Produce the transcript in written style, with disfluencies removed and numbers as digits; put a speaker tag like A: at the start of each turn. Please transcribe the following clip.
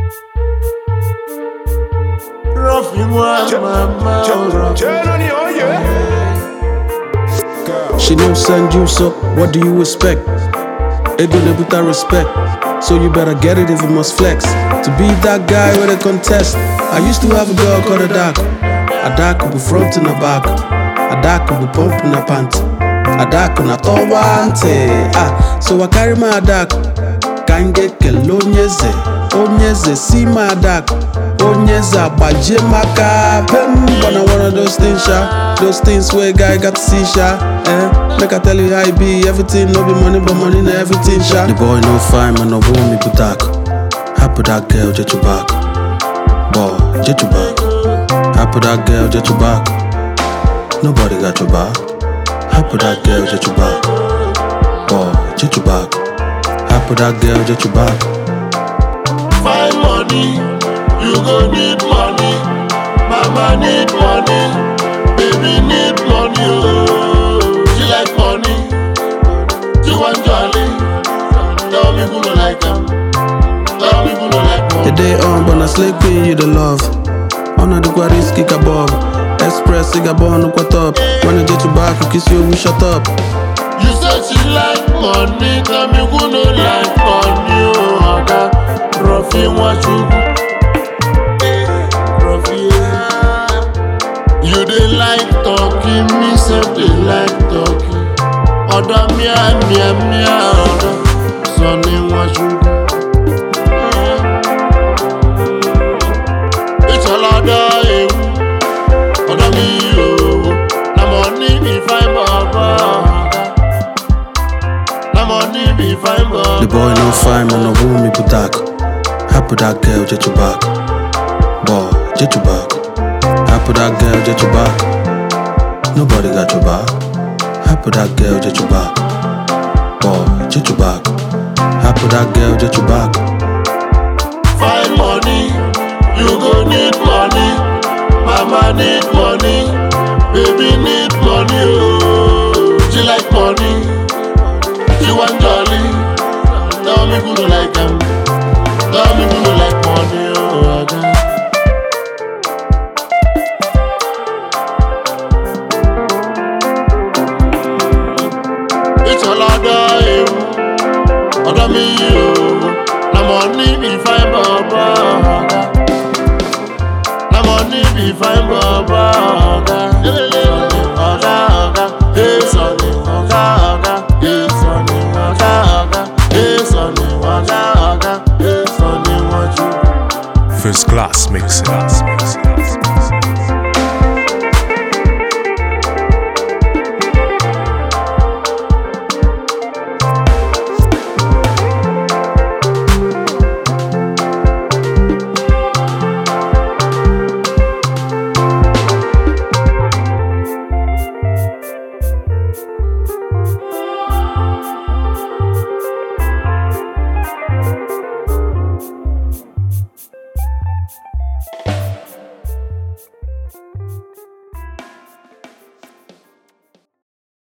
A: She don't send you, so what do you expect? Ego with that respect, so you better get it if you must flex. To be that guy with a contest. I used to have a girl called Adako. Adako be front and the back. Adako be pumping her pants. Adako na towante. So I carry my Adako. Can't get Onyeze. Onyeze see my Adako. Onyeze abaje maka pen. But I one of those things, those things where a guy got to see, make I tell you how it be. Everything no be money, but money na everything, The boy no fine, man, no want me put that. I put that girl, jet you back. Boy, jet you back. I put that girl, jet you back. Nobody got your back. I put that girl, jet you back. Boy, jet you back. I put that girl, jet you back.
B: Find money, you go need money. Mama need money, baby need money. Oh, she like money, she want jolly. Tell me who don't like them. Tell me who don't like money.
A: The day on, but I slay queen, you the love. On the quarries, kick a bob. Express, cigabon, no quat up. When I get you back, you kiss you, we shut up.
B: You said she like money, tell me who don't like money. Oh, Oga, Ruffy, what you You dey like talking, me say they like talking. Oda mia, oda Sonny wa sugar. It's a lot of Oda me yo. Na money be fine baba. Na money be fine baba.
A: The boy no fine, man, no want me put that. I put that girl, jet you back. Boy, jet you back. I put that girl, jet you back. Nobody got your back. I put that girl, jet you back. Boy, jet you back. I put that girl, jet you back.
B: Find money, you go need money. Mama need money, baby need money. Oh, she like money, she want jolly. Tell me who don't like them. Tell me who don't like money. Oh, God. It's a lot of Oda me yo. Na money be fine baba. Na money be fine baba. Oga, hey sonny, oga, hey sonny, oga, hey sonny, oga, hey sonny, what you?
C: First class mixing.